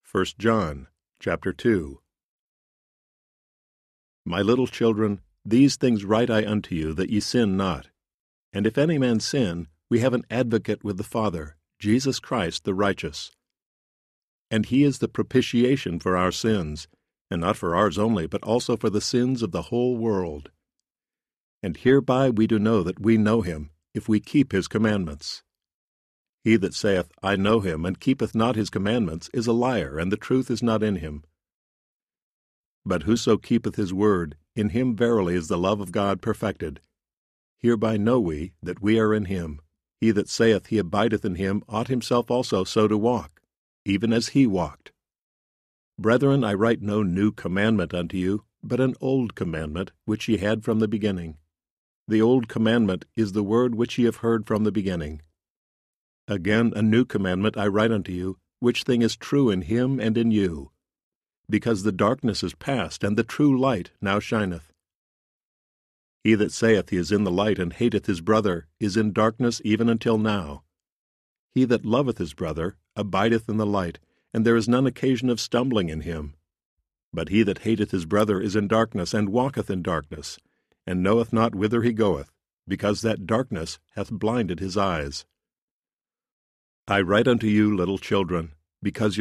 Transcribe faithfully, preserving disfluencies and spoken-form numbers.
First John, chapter two. My little children, these things write I unto you, that ye sin not. And if any man sin, we have an advocate with the Father, Jesus Christ the righteous. And he is the propitiation for our sins, and not for ours only, but also for the sins of the whole world. And hereby we do know that we know him, if we keep his commandments. He that saith, I know him, and keepeth not his commandments, is a liar, and the truth is not in him. But whoso keepeth his word, in him verily is the love of God perfected. Hereby know we that we are in him. He that saith he abideth in him ought himself also so to walk, even as he walked. Brethren, I write no new commandment unto you, but an old commandment, which ye had from the beginning. The old commandment is the word which ye have heard from the beginning. Again, a new commandment I write unto you, which thing is true in him and in you, because the darkness is past, and the true light now shineth. He that saith he is in the light, and hateth his brother, is in darkness even until now. He that loveth his brother abideth in the light, and there is none occasion of stumbling in him. But he that hateth his brother is in darkness, and walketh in darkness, and knoweth not whither he goeth, because that darkness hath blinded his eyes. I write unto you, little children, because